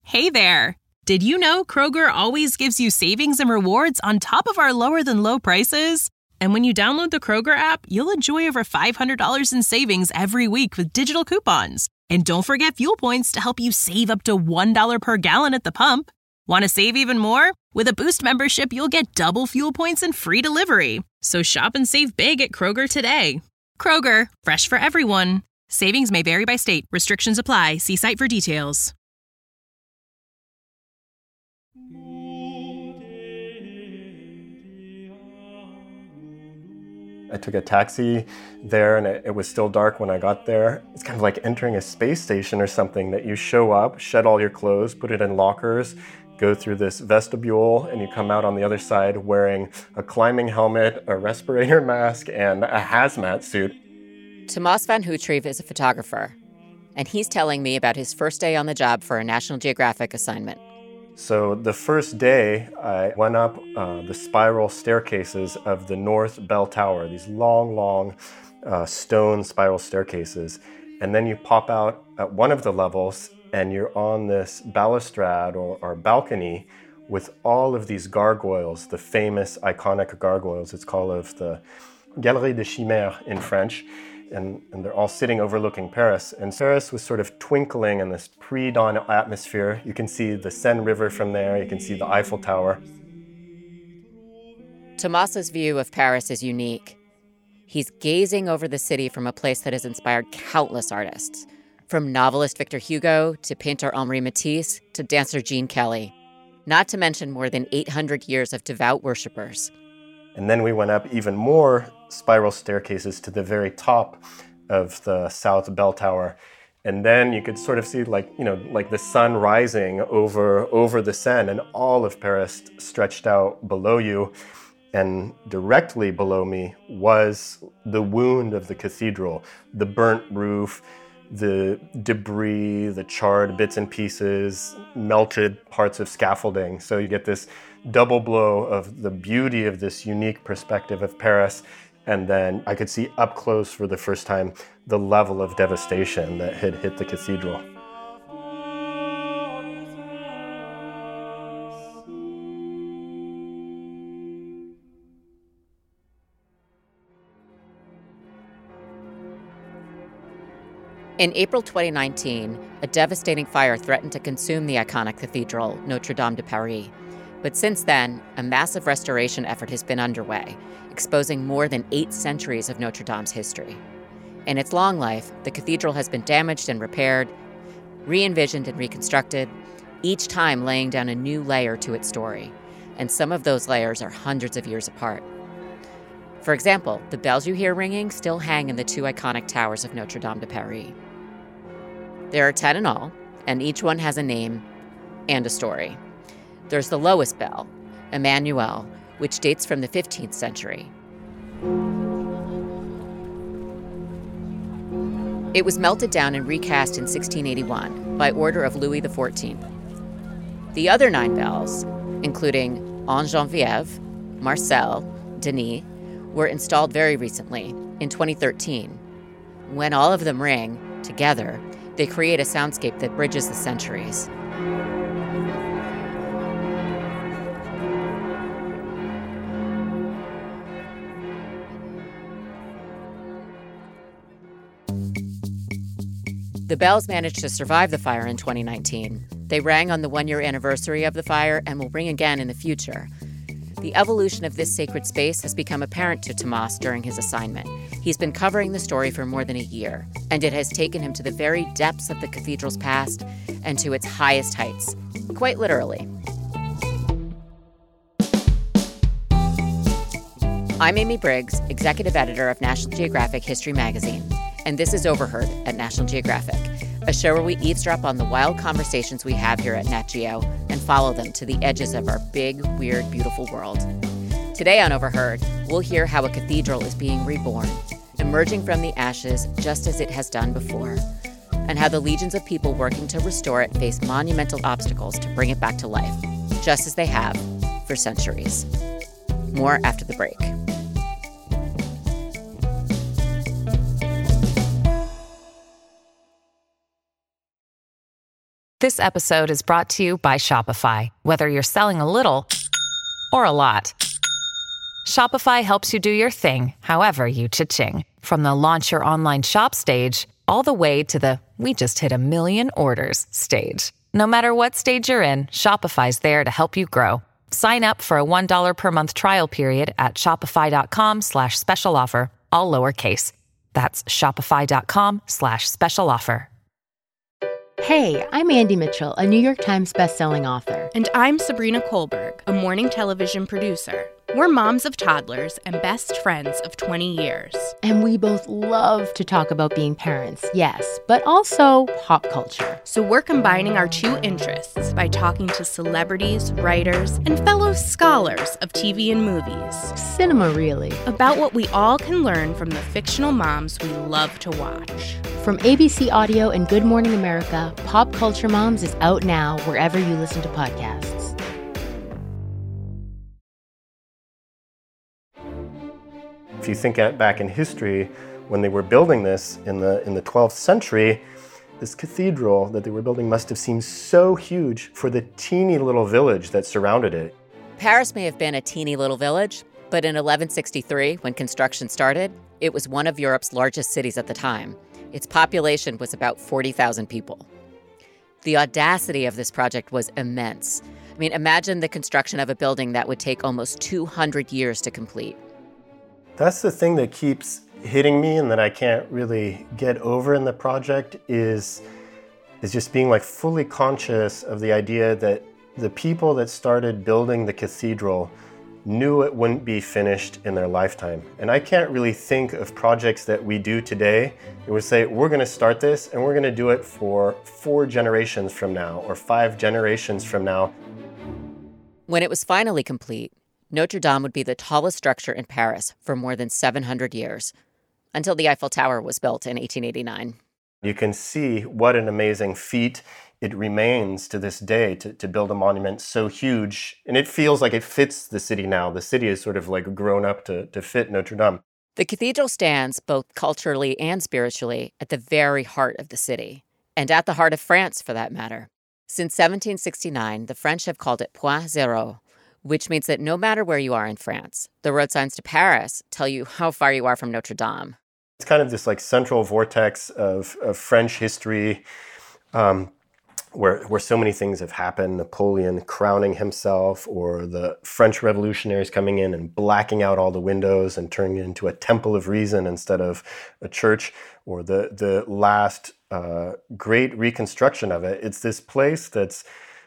Hey there! Did you know Kroger always gives you savings and rewards on top of our lower-than-low prices? And when you download the Kroger app, you'll enjoy over $500 in savings every week with digital coupons. And don't forget fuel points to help you save up to $1 per gallon at the pump. Want to save even more? With a Boost membership, you'll get double fuel points and free delivery. So shop and save big at Kroger today. Kroger, fresh for everyone. Savings may vary by state. Restrictions apply. See site for details. I took a taxi there, and it was still dark when I got there. It's kind of like entering a space station or something, that you show up, shed all your clothes, put it in lockers, go through this vestibule, and you come out on the other side wearing a climbing helmet, a respirator mask, and a hazmat suit. Tomas van Houtreeve is a photographer, and he's telling me about his first day on the job for a National Geographic assignment. So the first day, I went up the spiral staircases of the North Bell Tower, these long, stone spiral staircases. And then you pop out at one of the levels, and you're on this balustrade or balcony with all of these gargoyles, the famous iconic gargoyles. It's called of the Galerie des Chimères in French. And they're all sitting overlooking Paris. And Paris was sort of twinkling in this pre-dawn atmosphere. You can see the Seine River from there. You can see the Eiffel Tower. Tomas's view of Paris is unique. He's gazing over the city from a place that has inspired countless artists, from novelist Victor Hugo to painter Henri Matisse to dancer Gene Kelly, not to mention more than 800 years of devout worshipers. And then we went up even more spiral staircases to the very top of the South Bell Tower. And then you could sort of see like the sun rising over the Seine, and all of Paris stretched out below you. And directly below me was the wound of the cathedral, the burnt roof, the debris, the charred bits and pieces, melted parts of scaffolding. So you get this double blow of the beauty of this unique perspective of Paris. And then I could see up close for the first time the level of devastation that had hit the cathedral. In April 2019, a devastating fire threatened to consume the iconic cathedral, Notre Dame de Paris. But since then, a massive restoration effort has been underway, exposing more than 8 centuries of Notre Dame's history. In its long life, the cathedral has been damaged and repaired, re-envisioned and reconstructed, each time laying down a new layer to its story. And some of those layers are hundreds of years apart. For example, the bells you hear ringing still hang in the 2 iconic towers of Notre Dame de Paris. There are 10 in all, and each one has a name and a story. There's the lowest bell, Emmanuel, which dates from the 15th century. It was melted down and recast in 1681 by order of Louis XIV. The other 9 bells, including Ange Geneviève, Marcel, Denis, were installed very recently, in 2013. When all of them ring together, they create a soundscape that bridges the centuries. The bells managed to survive the fire in 2019. They rang on the 1-year anniversary of the fire and will ring again in the future. The evolution of this sacred space has become apparent to Tomas during his assignment. He's been covering the story for more than a year, and it has taken him to the very depths of the cathedral's past and to its highest heights, quite literally. I'm Amy Briggs, executive editor of National Geographic History Magazine, and this is Overheard at National Geographic, a show where we eavesdrop on the wild conversations we have here at Nat Geo and follow them to the edges of our big, weird, beautiful world. Today on Overheard, we'll hear how a cathedral is being reborn, emerging from the ashes just as it has done before, and how the legions of people working to restore it face monumental obstacles to bring it back to life, just as they have for centuries. More after the break. This episode is brought to you by Shopify. Whether you're selling a little or a lot, Shopify helps you do your thing, however you cha-ching. From the launch your online shop stage, all the way to the we just hit 1 million orders stage. No matter what stage you're in, Shopify's there to help you grow. Sign up for a $1 per month trial period at shopify.com/special offer, all lowercase. That's shopify.com/special offer. Hey, I'm Andy Mitchell, a New York Times bestselling author. And I'm Sabrina Kohlberg, a morning television producer. We're moms of toddlers and best friends of 20 years. And we both love to talk about being parents, yes, but also pop culture. So we're combining our two interests by talking to celebrities, writers, and fellow scholars of TV and movies. Cinema, really. About what we all can learn from the fictional moms we love to watch. From ABC Audio and Good Morning America, Pop Culture Moms is out now wherever you listen to podcasts. If you think back in history, when they were building this in the 12th century, this cathedral that they were building must have seemed so huge for the teeny little village that surrounded it. Paris may have been a teeny little village, but in 1163, when construction started, it was one of Europe's largest cities at the time. Its population was about 40,000 people. The audacity of this project was immense. I mean, imagine the construction of a building that would take almost 200 years to complete. That's the thing that keeps hitting me and that I can't really get over in the project is just being like fully conscious of the idea that the people that started building the cathedral knew it wouldn't be finished in their lifetime. And I can't really think of projects that we do today that would say, we're going to start this and we're going to do it for 4 generations from now or 5 generations from now. When it was finally complete, Notre Dame would be the tallest structure in Paris for more than 700 years, until the Eiffel Tower was built in 1889. You can see what an amazing feat it remains to this day to build a monument so huge. And it feels like it fits the city now. The city is sort of like grown up to fit Notre Dame. The cathedral stands, both culturally and spiritually, at the very heart of the city, and at the heart of France, for that matter. Since 1769, the French have called it Point Zéro, which means that no matter where you are in France, the road signs to Paris tell you how far you are from Notre Dame. It's kind of this like central vortex of French history where so many things have happened. Napoleon crowning himself, or the French revolutionaries coming in and blacking out all the windows and turning it into a temple of reason instead of a church, or the last great reconstruction of it. It's this place that's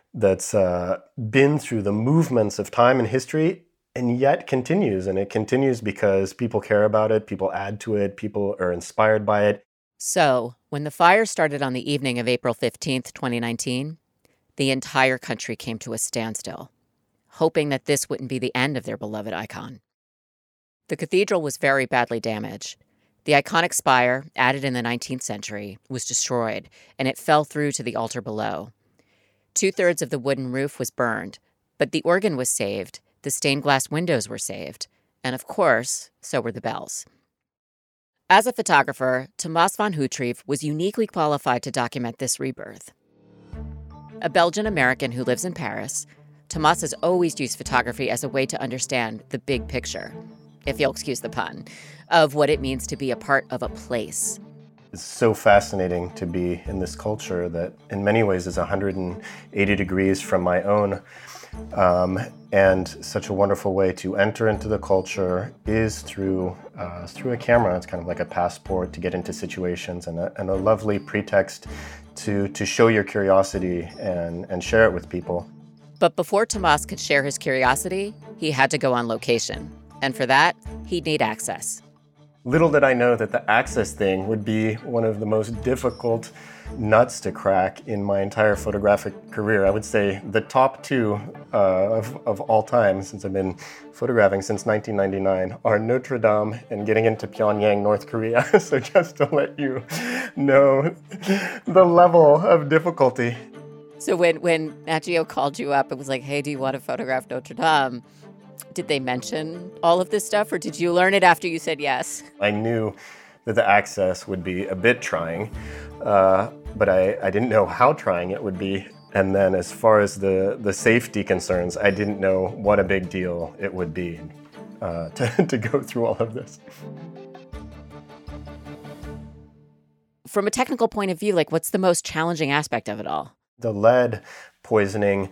been through the movements of time and history and yet continues. And it continues because people care about it, people add to it, people are inspired by it. So, when the fire started on the evening of April 15th, 2019, the entire country came to a standstill, hoping that this wouldn't be the end of their beloved icon. The cathedral was very badly damaged. The iconic spire, added in the 19th century, was destroyed, and it fell through to the altar below. 2/3 of the wooden roof was burned, but the organ was saved, the stained glass windows were saved, and of course, so were the bells. As a photographer, Thomas van Houtreve was uniquely qualified to document this rebirth. A Belgian-American who lives in Paris, Thomas has always used photography as a way to understand the big picture, if you'll excuse the pun, of what it means to be a part of a place. It's so fascinating to be in this culture that in many ways is 180 degrees from my own. And such a wonderful way to enter into the culture is through a camera. It's kind of like a passport to get into situations and a lovely pretext to show your curiosity and share it with people. But before Thomas could share his curiosity, he had to go on location. And for that, he'd need access. Little did I know that the access thing would be one of the most difficult nuts to crack in my entire photographic career. I would say the top 2 of all time, since I've been photographing since 1999, are Notre Dame and getting into Pyongyang, North Korea. So just to let you know the level of difficulty. So when Nat Geo called you up, it was like, hey, do you want to photograph Notre Dame? Did they mention all of this stuff, or did you learn it after you said yes? I knew that the access would be a bit trying, but I didn't know how trying it would be. And then as far as the safety concerns, I didn't know what a big deal it would be to go through all of this. From a technical point of view, like, what's the most challenging aspect of it all? The lead poisoning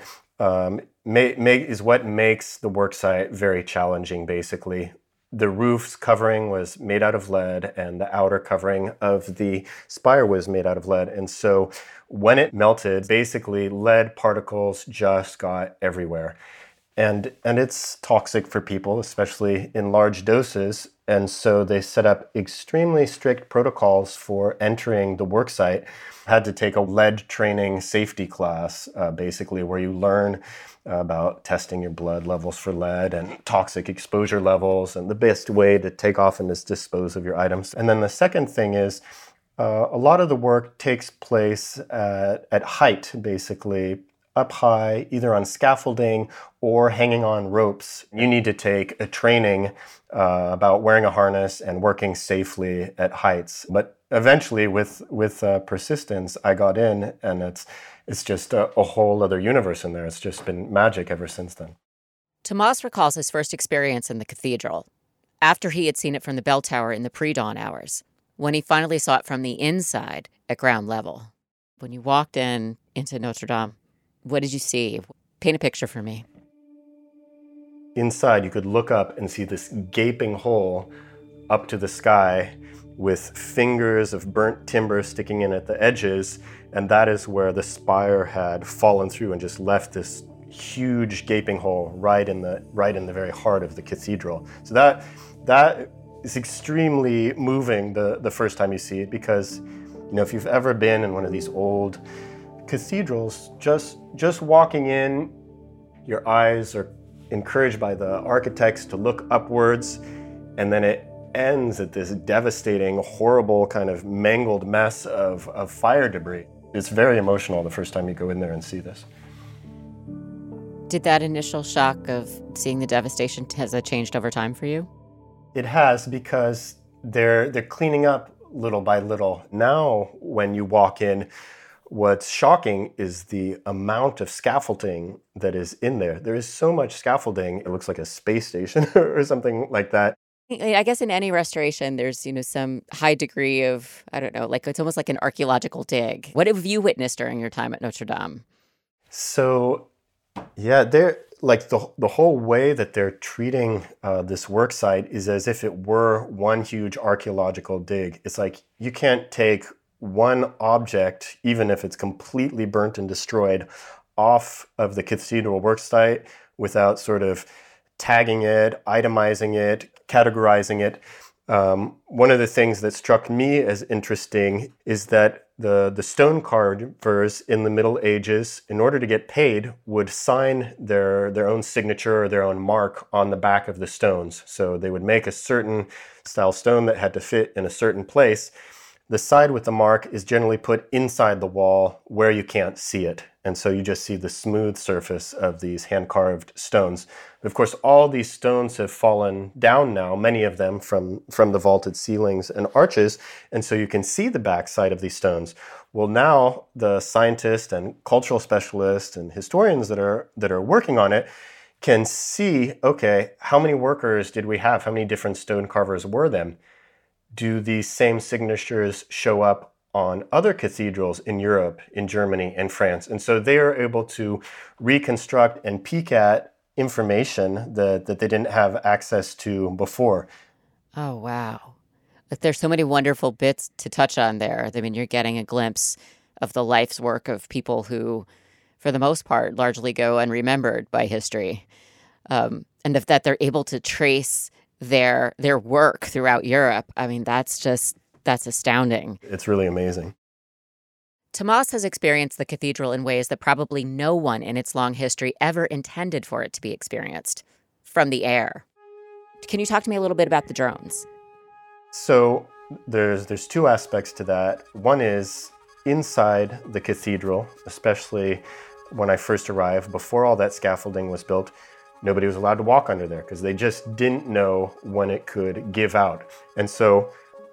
is what makes the worksite very challenging, basically. The roof's covering was made out of lead, and the outer covering of the spire was made out of lead. And so when it melted, basically lead particles just got everywhere. And it's toxic for people, especially in large doses. And so they set up extremely strict protocols for entering the worksite. Had to take a lead training safety class, basically, where you learn about testing your blood levels for lead and toxic exposure levels and the best way to take off and dispose of your items. And then the second thing is a lot of the work takes place at height, basically, up high, either on scaffolding or hanging on ropes. You need to take a training about wearing a harness and working safely at heights. But eventually, with persistence, I got in, and it's just a whole other universe in there. It's just been magic ever since then. Tomas recalls his first experience in the cathedral, after he had seen it from the bell tower in the pre-dawn hours, when he finally saw it from the inside at ground level. When you walked into Notre Dame, what did you see? Paint a picture for me. Inside, you could look up and see this gaping hole up to the sky with fingers of burnt timber sticking in at the edges, and that is where the spire had fallen through and just left this huge gaping hole right in the very heart of the cathedral. So that is extremely moving the first time you see it, because if you've ever been in one of these old cathedrals, just walking in, your eyes are encouraged by the architects to look upwards, and then it ends at this devastating, horrible, kind of mangled mess of fire debris. It's very emotional the first time you go in there and see this. Did that initial shock of seeing the devastation, has that changed over time for you? It has, because they're cleaning up little by little. Now, when you walk in, what's shocking is the amount of scaffolding that is in there. There is so much scaffolding, it looks like a space station or something like that. I guess in any restoration, there's, some high degree of, I don't know, like it's almost like an archaeological dig. What have you witnessed during your time at Notre Dame? So, yeah, they're like the whole way that they're treating this work site is as if it were one huge archaeological dig. It's like you can't take one object, even if it's completely burnt and destroyed, off of the cathedral work site without sort of tagging it, itemizing it, categorizing it. One of the things that struck me as interesting is that the stone carvers in the Middle Ages, in order to get paid, would sign their own signature or their own mark on the back of the stones. So they would make a certain style stone that had to fit in a certain place. The side with the mark is generally put inside the wall where you can't see it. And so you just see the smooth surface of these hand-carved stones. But of course, all these stones have fallen down now, many of them from the vaulted ceilings and arches, and so you can see the backside of these stones. Well, now the scientists and cultural specialists and historians that are working on it can see, okay, how many workers did we have? How many different stone carvers were there? Do these same signatures show up on other cathedrals in Europe, in Germany, and France? And so they are able to reconstruct and peek at information that they didn't have access to before. Oh, wow. There's so many wonderful bits to touch on there. I mean, you're getting a glimpse of the life's work of people who, for the most part, largely go unremembered by history. And that they're able to trace their work throughout Europe. I mean, that's astounding. It's really amazing. Tomas has experienced the cathedral in ways that probably no one in its long history ever intended for it to be experienced, from the air. Can you talk to me a little bit about the drones? So there's two aspects to that. One is inside the cathedral, especially when I first arrived, before all that scaffolding was built, nobody was allowed to walk under there because they just didn't know when it could give out. And so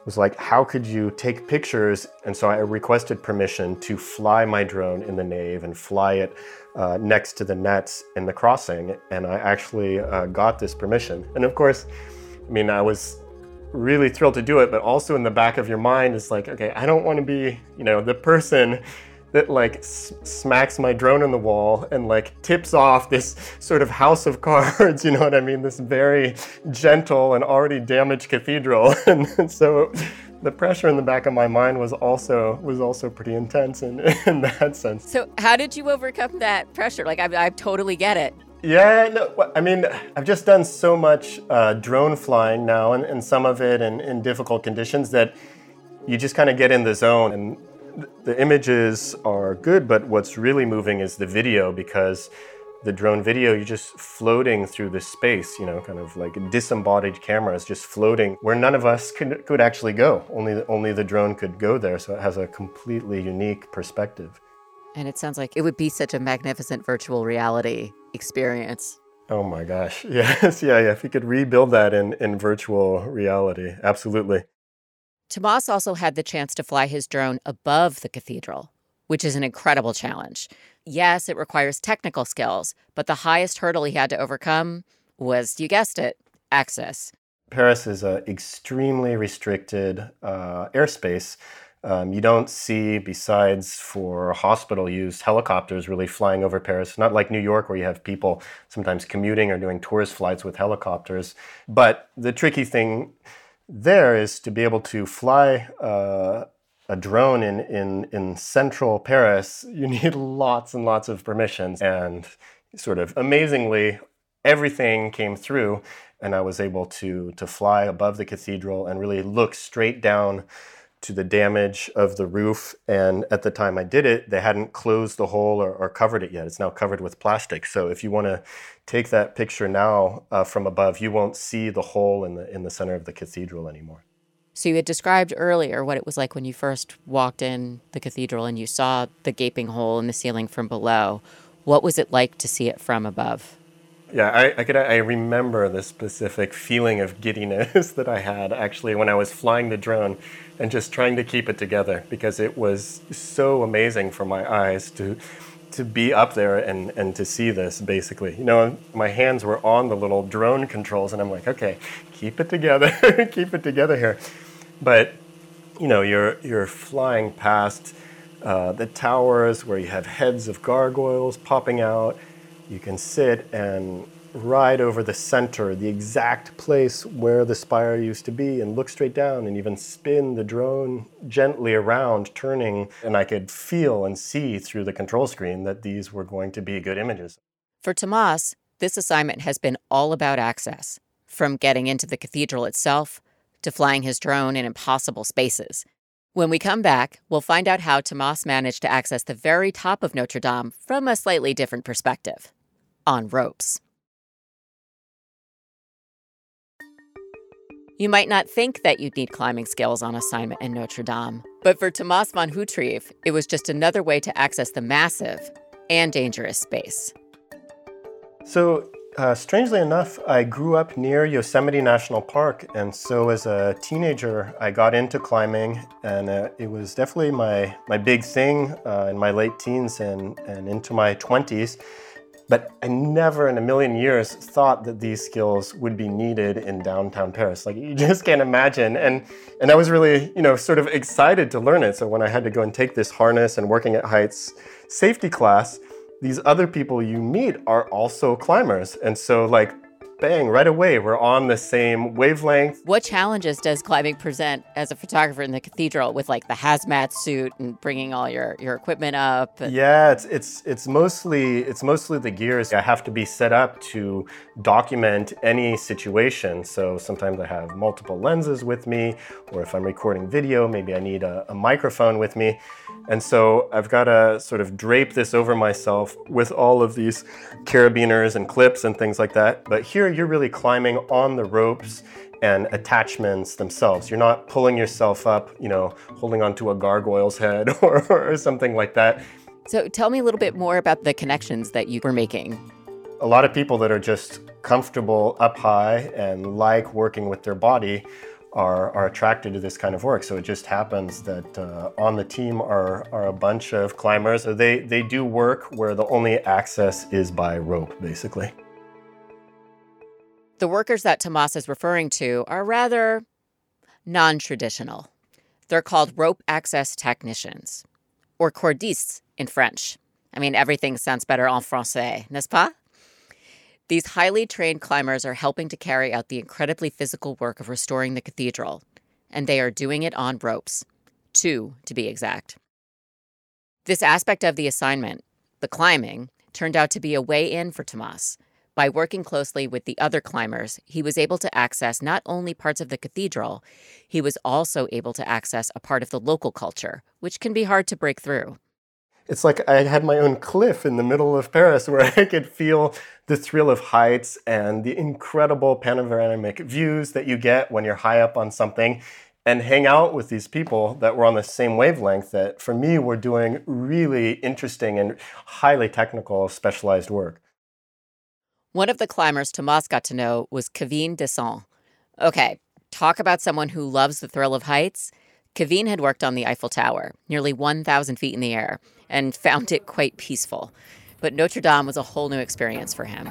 was like, how could you take pictures? And so I requested permission to fly my drone in the nave and fly it next to the nets in the crossing. And I actually got this permission. And of course, I mean, I was really thrilled to do it, but also in the back of your mind is like, okay, I don't want to be, the person that like smacks my drone on the wall and like tips off this sort of house of cards, you know what I mean? This very gentle and already damaged cathedral. And so the pressure in the back of my mind was also pretty intense in that sense. So how did you overcome that pressure? Like, I totally get it. Yeah, no, I mean, I've just done so much drone flying now, and some of it in difficult conditions, that you just kind of get in the zone. And the images are good, but what's really moving is the video, because the drone video, you're just floating through this space, kind of like disembodied cameras just floating where none of us could actually go. Only the drone could go there, so it has a completely unique perspective. And it sounds like it would be such a magnificent virtual reality experience. Oh my gosh, yes, yeah, if you could rebuild that in virtual reality, absolutely. Tomas also had the chance to fly his drone above the cathedral, which is an incredible challenge. Yes, it requires technical skills, but the highest hurdle he had to overcome was, you guessed it, access. Paris is an extremely restricted airspace. You don't see, besides for hospital use, helicopters really flying over Paris. Not like New York, where you have people sometimes commuting or doing tourist flights with helicopters. But the tricky thing there is to be able to fly a drone in central Paris. You need lots and lots of permissions. And sort of amazingly, everything came through, and I was able to fly above the cathedral and really look straight down to the damage of the roof. And at the time I did it, they hadn't closed the hole or covered it yet. It's now covered with plastic. So if you want to take that picture now from above, you won't see the hole in the center of the cathedral anymore. So you had described earlier what it was like when you first walked in the cathedral and you saw the gaping hole in the ceiling from below. What was it like to see it from above? Yeah, I remember the specific feeling of giddiness that I had actually when I was flying the drone and just trying to keep it together, because it was so amazing for my eyes to be up there and to see this, basically. My hands were on the little drone controls, and I'm like, okay, keep it together, keep it together here. But, you're flying past the towers where you have heads of gargoyles popping out. You can sit and ride over the center, the exact place where the spire used to be, and look straight down and even spin the drone gently around, turning. And I could feel and see through the control screen that these were going to be good images. For Tomas, this assignment has been all about access, from getting into the cathedral itself to flying his drone in impossible spaces. When we come back, we'll find out how Tomas managed to access the very top of Notre Dame from a slightly different perspective. On ropes. You might not think that you'd need climbing skills on assignment in Notre Dame, but for Tomas van Houtrieve, it was just another way to access the massive and dangerous space. So, strangely enough, I grew up near Yosemite National Park, and so as a teenager, I got into climbing, and it was definitely my big thing in my late teens and into my 20s. But I never in a million years thought that these skills would be needed in downtown Paris. Like, you just can't imagine. And I was really, sort of excited to learn it. So when I had to go and take this harness and working at heights safety class, these other people you meet are also climbers. And so bang, right away, we're on the same wavelength. What challenges does climbing present as a photographer in the cathedral with the hazmat suit and bringing all your equipment up? Yeah, it's mostly the gears. I have to be set up to document any situation. So sometimes I have multiple lenses with me, or if I'm recording video, maybe I need a microphone with me. And so I've got to sort of drape this over myself with all of these carabiners and clips and things like that. But here you're really climbing on the ropes and attachments themselves. You're not pulling yourself up, holding onto a gargoyle's head or something like that. So tell me a little bit more about the connections that you were making. A lot of people that are just comfortable up high and like working with their body are attracted to this kind of work. So it just happens that on the team are a bunch of climbers. So they do work where the only access is by rope, basically. The workers that Tomás is referring to are rather non-traditional. They're called rope access technicians, or cordistes in French. I mean, everything sounds better en français, n'est-ce pas? These highly trained climbers are helping to carry out the incredibly physical work of restoring the cathedral, and they are doing it on ropes. 2, to be exact. This aspect of the assignment, the climbing, turned out to be a way in for Tomás. By working closely with the other climbers, he was able to access not only parts of the cathedral, he was also able to access a part of the local culture, which can be hard to break through. It's like I had my own cliff in the middle of Paris where I could feel the thrill of heights and the incredible panoramic views that you get when you're high up on something, and hang out with these people that were on the same wavelength that, for me, were doing really interesting and highly technical, specialized work. One of the climbers Tomás got to know was Kevin Descent. Okay, talk about someone who loves the thrill of heights. Kevin had worked on the Eiffel Tower, nearly 1,000 feet in the air, and found it quite peaceful. But Notre Dame was a whole new experience for him.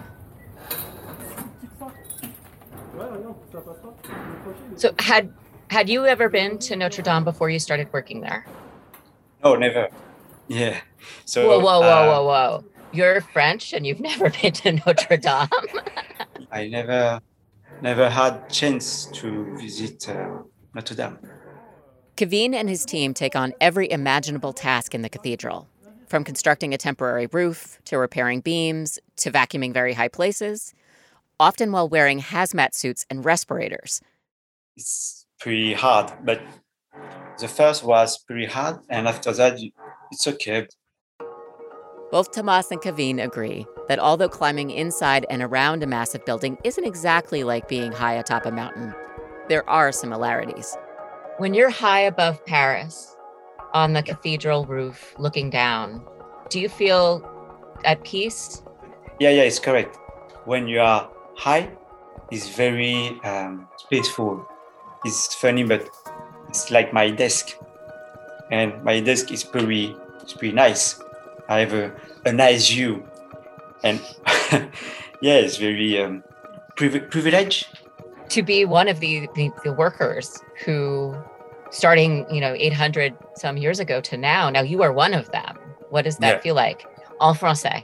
So had you ever been to Notre Dame before you started working there? No, never. Yeah. So whoa. You're French and you've never been to Notre Dame? I never had chance to visit Notre Dame. Kevin and his team take on every imaginable task in the cathedral, from constructing a temporary roof, to repairing beams, to vacuuming very high places, often while wearing hazmat suits and respirators. It's pretty hard, but the first was pretty hard, and after that, it's okay. Both Tomás and Kevin agree that although climbing inside and around a massive building isn't exactly like being high atop a mountain, there are similarities. When you're high above Paris, on the cathedral roof, looking down, do you feel at peace? Yeah, it's correct. When you are high, it's very peaceful. It's funny, but it's like my desk. And my desk is pretty nice. I have a nice view. And yeah, it's very privileged. To be one of the workers who, starting 800 some years ago to now you are one of them. What does that feel like? En français.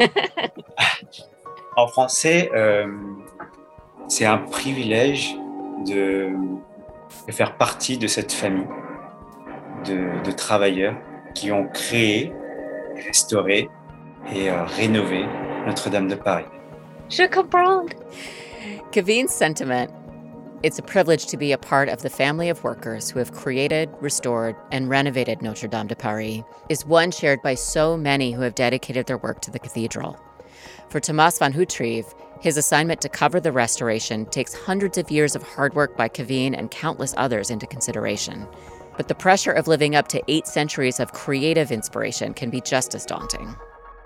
En français, c'est un privilège de faire partie de cette famille de travailleurs qui ont créé, restauré et rénové Notre-Dame de Paris. Je comprends. Kevin's sentiment, it's a privilege to be a part of the family of workers who have created, restored, and renovated Notre Dame de Paris, is one shared by so many who have dedicated their work to the cathedral. For Tomás van Houtrieve, his assignment to cover the restoration takes hundreds of years of hard work by Kevin and countless others into consideration. But the pressure of living up to 8 centuries of creative inspiration can be just as daunting.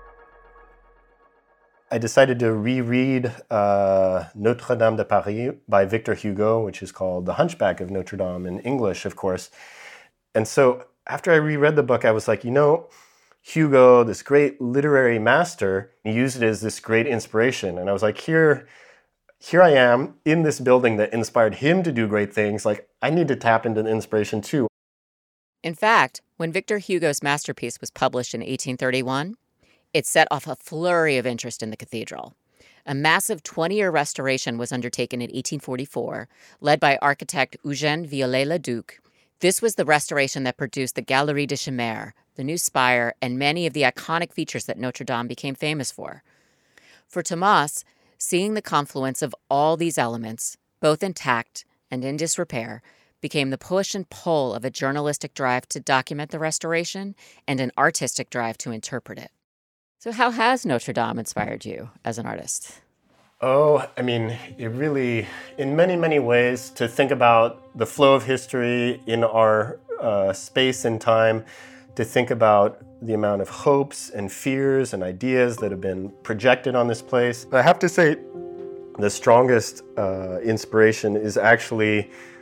I decided to reread Notre Dame de Paris by Victor Hugo, which is called The Hunchback of Notre Dame in English, of course. And so after I reread the book, I was like, Hugo, this great literary master, he used it as this great inspiration. And I was like, here I am in this building that inspired him to do great things. Like, I need to tap into the inspiration too. In fact, when Victor Hugo's masterpiece was published in 1831, it set off a flurry of interest in the cathedral. A massive 20-year restoration was undertaken in 1844, led by architect Eugène Viollet-le-Duc. This was the restoration that produced the Galerie de Chimère, the new spire, and many of the iconic features that Notre Dame became famous for. For Tomás, seeing the confluence of all these elements, both intact and in disrepair, became the push and pull of a journalistic drive to document the restoration and an artistic drive to interpret it. So how has Notre Dame inspired you as an artist? Oh, it really, in many, many ways, to think about the flow of history in our space and time, to think about the amount of hopes and fears and ideas that have been projected on this place. I have to say, the strongest inspiration is actually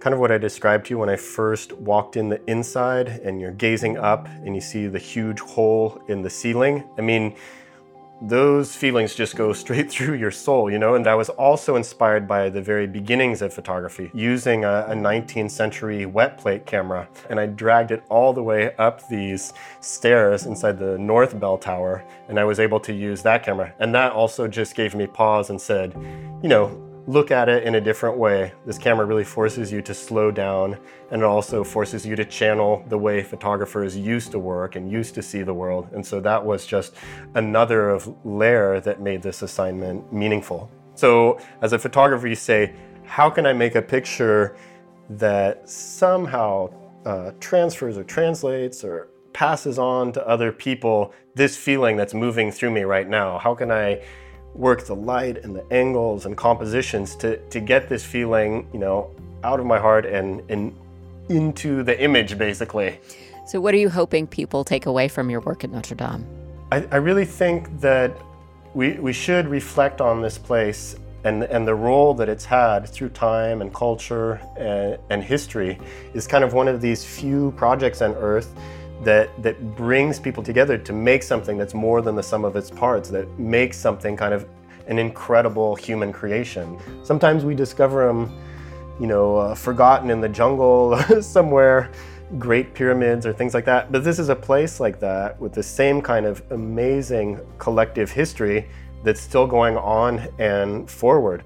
kind of what I described to you when I first walked in the inside and you're gazing up and you see the huge hole in the ceiling. I mean, those feelings just go straight through your soul, you know? And I was also inspired by the very beginnings of photography, using a 19th century wet plate camera. And I dragged it all the way up these stairs inside the North Bell Tower, and I was able to use that camera. And that also just gave me pause and said, you know, look at it in a different way. This camera really forces you to slow down, and it also forces you to channel the way photographers used to work and used to see the world. And so that was just another layer that made this assignment meaningful. So as a photographer, you say, how can I make a picture that somehow transfers or translates or passes on to other people this feeling that's moving through me right now? How can I work the light and the angles and compositions to get this feeling, you know, out of my heart and into the image, basically. So what are you hoping people take away from your work at Notre Dame? I really think that we should reflect on this place and the role that it's had through time and culture and history is kind of one of these few projects on Earth that brings people together to make something that's more than the sum of its parts, that makes something kind of an incredible human creation. Sometimes we discover them, you know, forgotten in the jungle somewhere, great pyramids or things like that. But this is a place like that with the same kind of amazing collective history that's still going on and forward.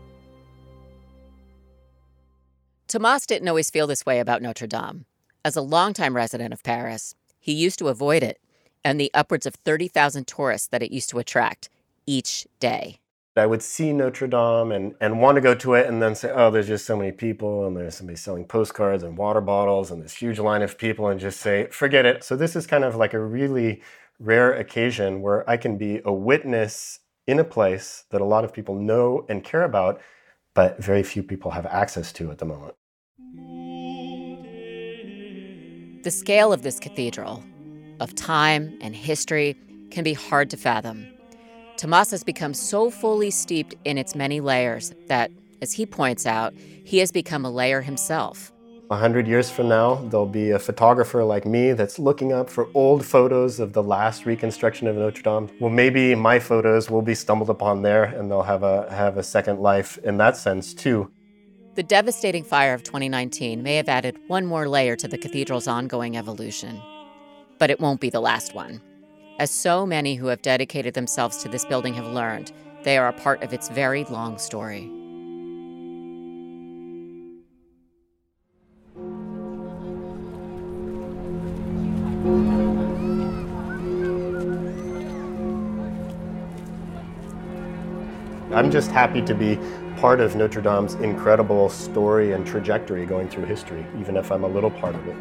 Tomas didn't always feel this way about Notre Dame. As a longtime resident of Paris, he used to avoid it and the upwards of 30,000 tourists that it used to attract each day. I would see Notre Dame and want to go to it and then say, oh, there's just so many people and there's somebody selling postcards and water bottles and this huge line of people, and just say, forget it. So this is kind of like a really rare occasion where I can be a witness in a place that a lot of people know and care about, but very few people have access to at the moment. The scale of this cathedral, of time and history, can be hard to fathom. Tomas has become so fully steeped in its many layers that, as he points out, he has become a layer himself. 100 years from now, there'll be a photographer like me that's looking up for old photos of the last reconstruction of Notre Dame. Well, maybe my photos will be stumbled upon there and they'll have a second life in that sense too. The devastating fire of 2019 may have added one more layer to the cathedral's ongoing evolution. But it won't be the last one. As so many who have dedicated themselves to this building have learned, they are a part of its very long story. I'm just happy to be part of Notre Dame's incredible story and trajectory going through history, even if I'm a little part of it.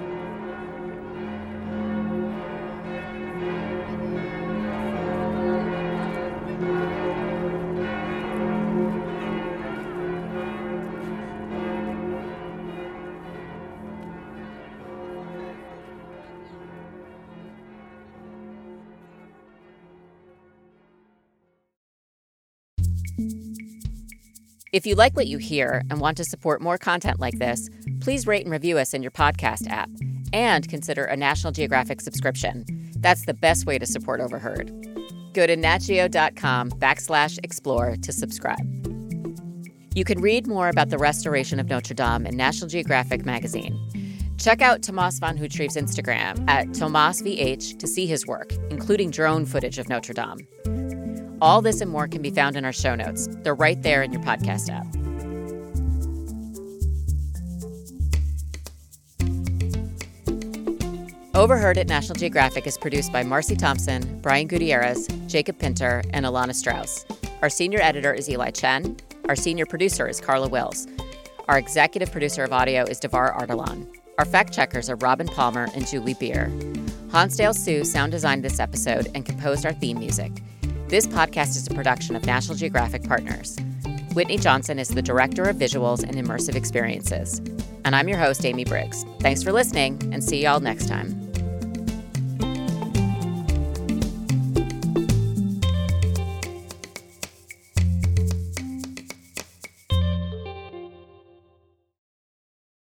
If you like what you hear and want to support more content like this, please rate and review us in your podcast app and consider a National Geographic subscription. That's the best way to support Overheard. Go to natgeo.com/explore to subscribe. You can read more about the restoration of Notre Dame in National Geographic magazine. Check out Tomas van Houtreve's Instagram at TomasVH to see his work, including drone footage of Notre Dame. All this and more can be found in our show notes. They're right there in your podcast app. Overheard at National Geographic is produced by Marcy Thompson, Brian Gutierrez, Jacob Pinter, and Alana Strauss. Our senior editor is Eli Chen. Our senior producer is Carla Wills. Our executive producer of audio is Devar Ardalan. Our fact checkers are Robin Palmer and Julie Beer. Hansdale Sue sound designed this episode and composed our theme music. This podcast is a production of National Geographic Partners. Whitney Johnson is the Director of Visuals and Immersive Experiences. And I'm your host, Amy Briggs. Thanks for listening, and see y'all next time.